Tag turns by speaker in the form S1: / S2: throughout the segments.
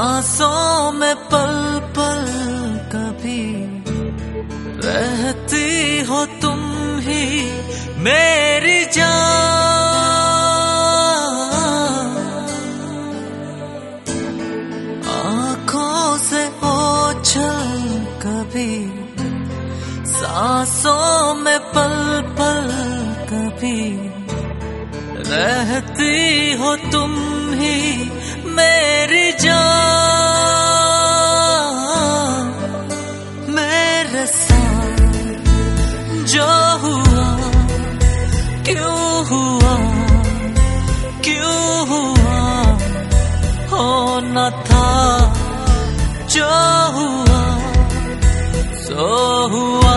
S1: सांसों में पल पल कभी रहती हो तुम ही मेरी जान। आँखों से ओझल कभी सांसों में पल पल कभी रहती हो तुम ही मेरी जान। मेरे साथ जो हुआ क्यों हुआ होना था जो हुआ सो हुआ।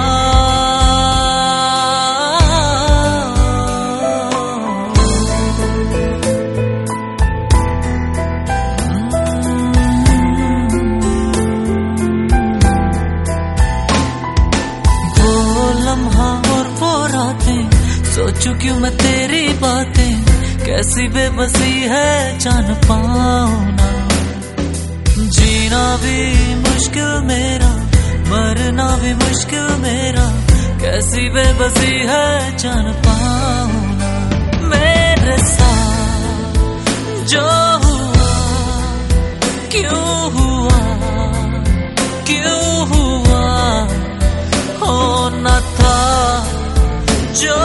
S1: सोचूं क्यों मैं तेरी बातें, कैसी बेबसी है जान पाऊं ना। जीना भी मुश्किल मेरा, मरना भी मुश्किल मेरा, कैसी बेबसी है जान पाऊं ना। मेरे साथ जो हुआ क्यों हुआ होना था जो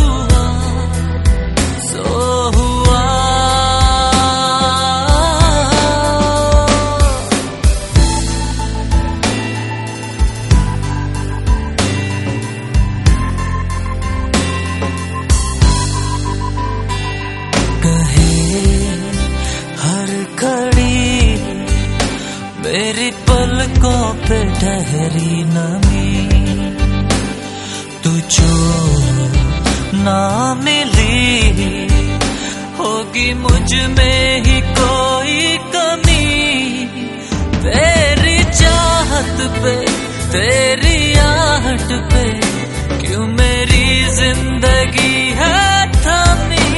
S1: मेरी पलकों पे ठहरी नमी, तू जो ना मिली होगी मुझ में ही कोई कमी। तेरी चाहत पे तेरी आहट पे क्यों मेरी जिंदगी है थमी।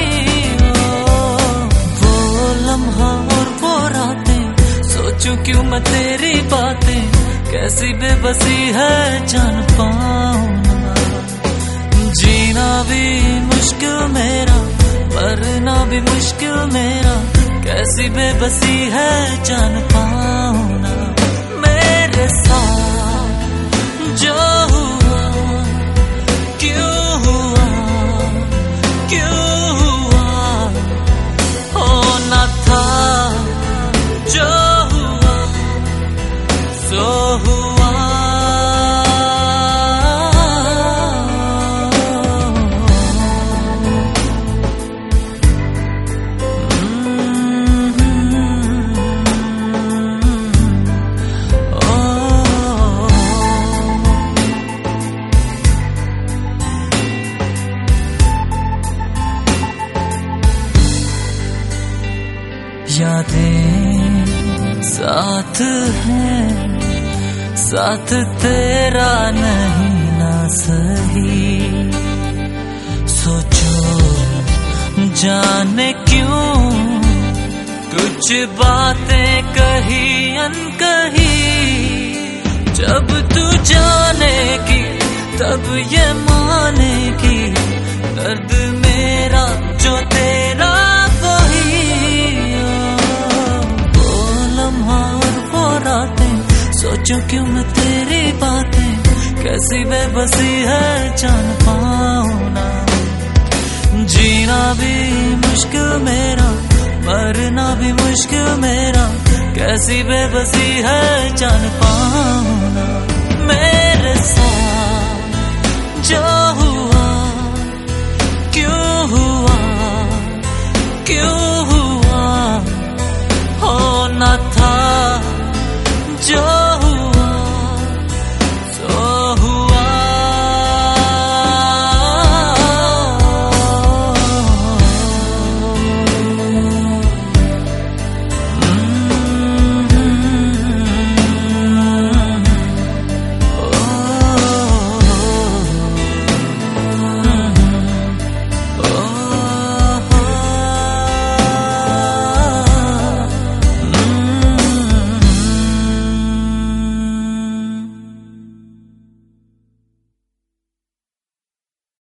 S1: वो लम्हा और वो रातें सोचूं क्यों मैं तेरी बातें, कैसी बेबसी है जान पाऊं ना। जीना भी मुश्किल मेरा, मरना भी मुश्किल मेरा, कैसी बेबसी है जान पाऊं ना। मेरे साथ जो हुआ क्यों हुआ होना था जो सो हुआ। यादें साथ हैं, साथ तेरा नहीं ना सही। सोचो जाने क्यों कुछ बातें कही अनकही। जब तू जानेगी तब ये मानेगी, दर्द मेरा जो तेरा वही। वो लम्हा और वो रातें सोचूं क्यों मैं तेरी बातें, कैसी बेबसी है जान पाऊं ना। जीना भी मुश्किल मेरा, मरना भी मुश्किल मेरा, कैसी बेबसी है जान पाऊं ना। मेरे साथ जो हुआ